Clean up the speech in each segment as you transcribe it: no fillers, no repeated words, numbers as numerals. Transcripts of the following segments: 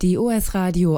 Die OS Radio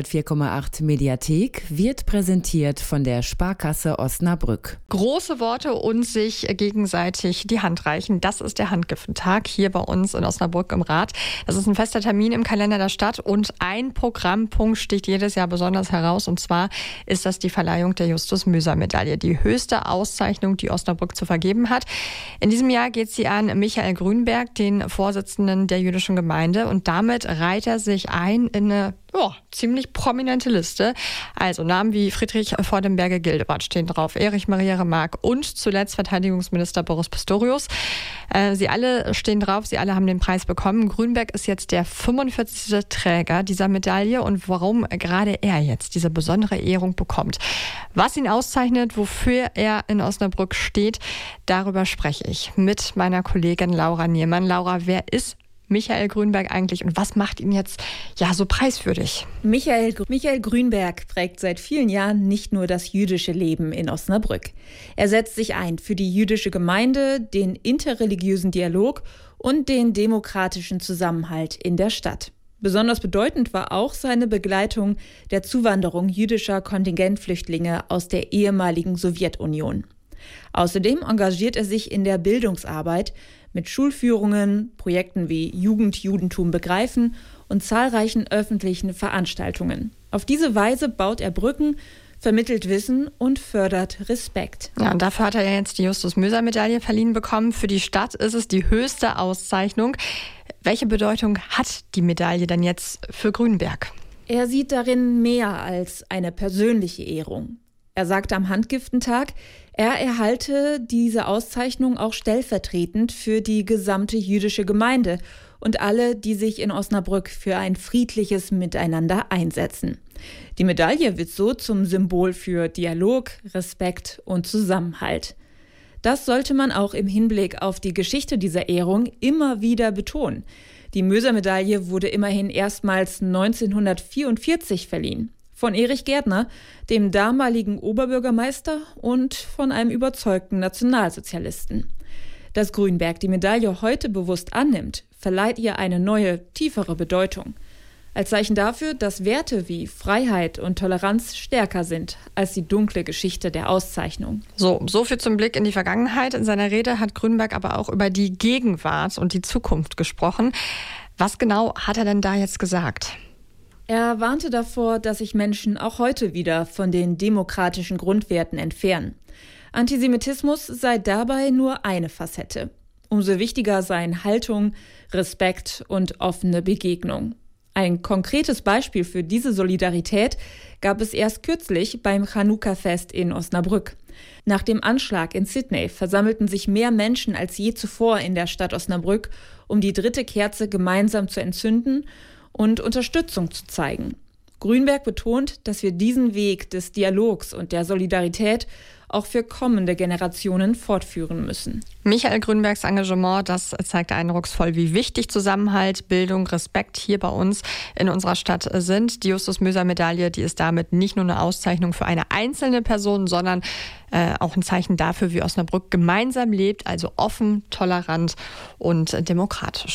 104,8 Mediathek wird präsentiert von der Sparkasse Osnabrück. Große Worte und sich gegenseitig die Hand reichen. Das ist der Handgiftentag hier bei uns in Osnabrück im Rat. Das ist ein fester Termin im Kalender der Stadt und ein Programmpunkt sticht jedes Jahr besonders heraus. Und zwar ist das die Verleihung der Justus-Möser-Medaille, die höchste Auszeichnung, die Osnabrück zu vergeben hat. In diesem Jahr geht sie an Michael Grünberg, den Vorsitzenden der jüdischen Gemeinde. Und damit reiht er sich ein in eine ziemlich prominente Liste. Also Namen wie Friedrich Vordenberger-Gildewart stehen drauf, Erich Maria Remarque und zuletzt Verteidigungsminister Boris Pistorius. Sie alle stehen drauf, sie alle haben den Preis bekommen. Grünberg ist jetzt der 45. Träger dieser Medaille und warum gerade er jetzt diese besondere Ehrung bekommt. Was ihn auszeichnet, wofür er in Osnabrück steht, darüber spreche ich mit meiner Kollegin Laura Niermann. Laura, wer ist Michael Grünberg eigentlich und was macht ihn jetzt so preiswürdig? Michael Grünberg prägt seit vielen Jahren nicht nur das jüdische Leben in Osnabrück. Er setzt sich ein für die jüdische Gemeinde, den interreligiösen Dialog und den demokratischen Zusammenhalt in der Stadt. Besonders bedeutend war auch seine Begleitung der Zuwanderung jüdischer Kontingentflüchtlinge aus der ehemaligen Sowjetunion. Außerdem engagiert er sich in der Bildungsarbeit mit Schulführungen, Projekten wie Jugend Judentum begreifen und zahlreichen öffentlichen Veranstaltungen. Auf diese Weise baut er Brücken, vermittelt Wissen und fördert Respekt. Ja, und dafür hat er ja jetzt die Justus-Möser-Medaille verliehen bekommen. Für die Stadt ist es die höchste Auszeichnung. Welche Bedeutung hat die Medaille denn jetzt für Grünberg? Er sieht darin mehr als eine persönliche Ehrung. Er sagte am Handgiftentag, er erhalte diese Auszeichnung auch stellvertretend für die gesamte jüdische Gemeinde und alle, die sich in Osnabrück für ein friedliches Miteinander einsetzen. Die Medaille wird so zum Symbol für Dialog, Respekt und Zusammenhalt. Das sollte man auch im Hinblick auf die Geschichte dieser Ehrung immer wieder betonen. Die Möser-Medaille wurde immerhin erstmals 1944 verliehen. Von Erich Gärtner, dem damaligen Oberbürgermeister und von einem überzeugten Nationalsozialisten. Dass Grünberg die Medaille heute bewusst annimmt, verleiht ihr eine neue, tiefere Bedeutung. Als Zeichen dafür, dass Werte wie Freiheit und Toleranz stärker sind als die dunkle Geschichte der Auszeichnung. So viel zum Blick in die Vergangenheit. In seiner Rede hat Grünberg aber auch über die Gegenwart und die Zukunft gesprochen. Was genau hat er denn da jetzt gesagt? Er warnte davor, dass sich Menschen auch heute wieder von den demokratischen Grundwerten entfernen. Antisemitismus sei dabei nur eine Facette. Umso wichtiger seien Haltung, Respekt und offene Begegnung. Ein konkretes Beispiel für diese Solidarität gab es erst kürzlich beim Chanukka-Fest in Osnabrück. Nach dem Anschlag in Sydney versammelten sich mehr Menschen als je zuvor in der Stadt Osnabrück, um die dritte Kerze gemeinsam zu entzünden und Unterstützung zu zeigen. Grünberg betont, dass wir diesen Weg des Dialogs und der Solidarität auch für kommende Generationen fortführen müssen. Michael Grünbergs Engagement, das zeigt eindrucksvoll, wie wichtig Zusammenhalt, Bildung, Respekt hier bei uns in unserer Stadt sind. Die Justus-Möser-Medaille, die ist damit nicht nur eine Auszeichnung für eine einzelne Person, sondern auch ein Zeichen dafür, wie Osnabrück gemeinsam lebt, also offen, tolerant und demokratisch.